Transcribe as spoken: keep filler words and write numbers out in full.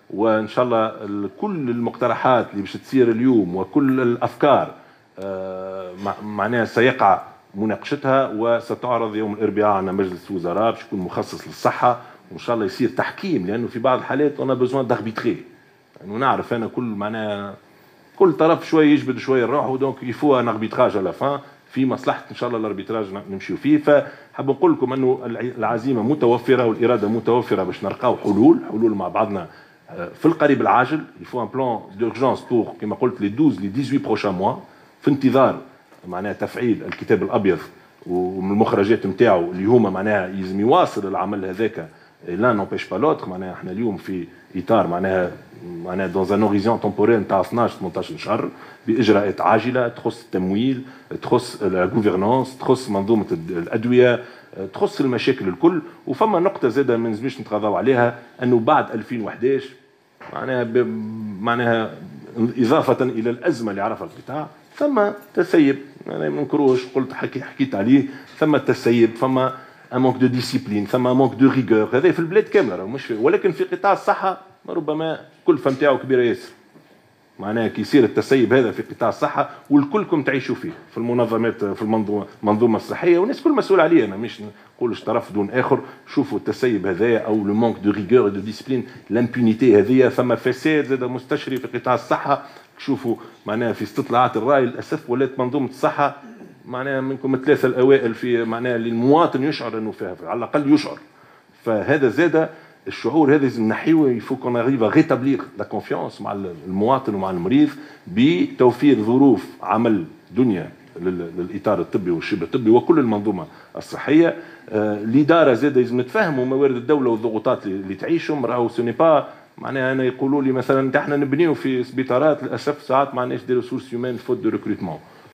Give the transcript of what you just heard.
وان شاء الله كل المقترحات اللي باش تصير اليوم وكل الافكار معناها سيقع مناقشتها وستعرض يوم الاربعاء على مجلس الوزراء باش يكون مخصص للصحه، وان شاء الله يصير تحكيم، لانه في بعض الحالات انا بزوان داربيتري، يعني نعرف انا كل معناها كل طرف شويه يجبد شويه روحه، دونك يفوا ان اربيتراج على فان في مصلحه ان شاء الله الاربيتراج نمشيو فيه. فحاب نقول لكم انه العزيمه متوفره والاراده متوفره باش نلقاو حلول حلول مع بعضنا في القريب العاجل. يفو ان بلان دورجونس بور كما قلت لي اثنا عشر لي ثمانية عشر بروشان موا، في انتظار معناها تفعيل الكتاب الابيض ومن المخرجات نتاعو اللي هما معناها يلزم يواصل العمل هذاك، لا نوبيش با لوتر. معناها احنا اليوم في اطار معناها معناها دون ان اوريزون تمبوريل نتاع اثناش ثمنطاش شهر باجراءات عاجله تخص التمويل، تخص لا غوفرنانس، تخص منظومه الادويه، تخص المشاكل الكل. وفما نقطه زاده ما نجمش نتغاضوا عليها، انه بعد ألفين وأحد عشر معناها معناها اضافه الى الازمه اللي عرفها القطاع ثم تسيب، انا ما نكروش قلت حكي حكيت عليه، ثم تسيب، ثم ان مونك دو ديسيبلين، ثم مونك دو ريغور، هذا في البلاد كامله مش في، ولكن في قطاع الصحه ربما الكلفه نتاعو كبيره ياسر. معناها كي يصير التسيب هذا في قطاع الصحه والكلكم تعيشوا فيه في المنظمات في المنظومه المنظومه الصحيه، والناس كل مسؤول عليه، انا مش نقولش طرف دون اخر. شوفوا التسيب هذايا او لو مونك دو ريغور دو ديسيبلين، لامبونيتي هذيا، ثم فساد زاد مستشري في قطاع الصحه. شوفوا معناها في استطلاعات الراي للاسف ولات منظومه الصحه معناها منكم الثلاثه الاوائل في معناها للمواطن يشعر انه فيها، على الاقل يشعر. فهذا زاد الشعور هذا لازم نحيوه، يفو كون اريف غيتابليغ لا كونفيونس مع المواطن ومع المريض بتوفير ظروف عمل دنيا للاطار الطبي والشبه الطبي وكل المنظومه الصحيه. آه الاداره زاد لازم نتفاهموا موارد الدوله والضغوطات اللي تعيشهم. راهو سوني با معناها انا يقولوا لي مثلا احنا نبنيو في سبيطارات للاسف ساعات ما عندناش دي ريسورس هيومان فوت دو ريكروتمون،